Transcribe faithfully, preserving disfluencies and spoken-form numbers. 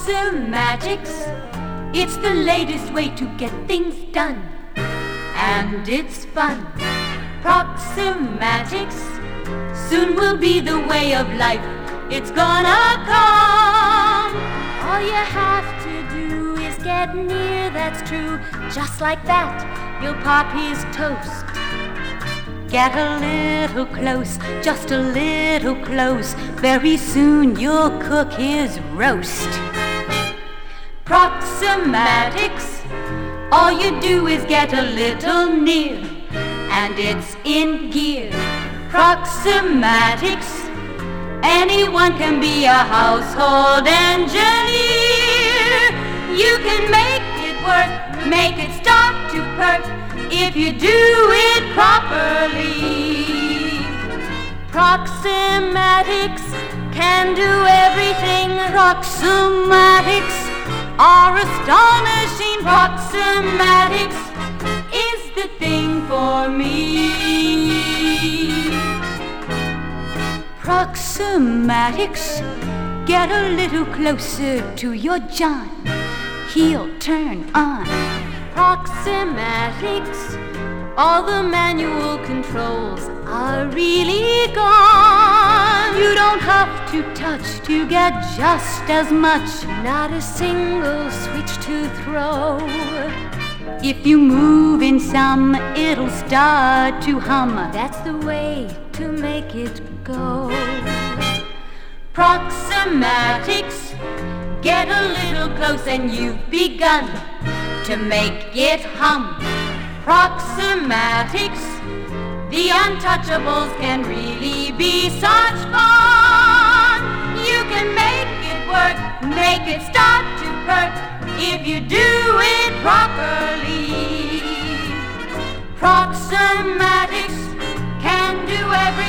Proximatics, it's the latest way to get things done, and it's fun. Proximatics soon will be the way of life. It's gonna come. All you have to do is get near, that's true. Just like that, you'll pop his toast. Get a little close, just a little close. Very soon you'll cook his roast. Proximatics, all you do is get a little near, and it's in gear. Proximatics, anyone can be a household engineer. You can make it work, make it start to perk, if you do it properly. Proximatics can do everything. Proximatics are astonishing. Proximatics is the thing for me. Proximatics, get a little closer to your John. He'll turn on. Proximatics, all the manual controls are really gone. You don't have to touch to get just as much. Not a single switch to throw. If you move in some, it'll start to hum. That's the way to make it go. Proximatics, get a little close and you've begun to make it hum. Proximatics, the untouchables can really be such fun. You can make it work, make it start to perk, if you do it properly. Proximatics can do everything.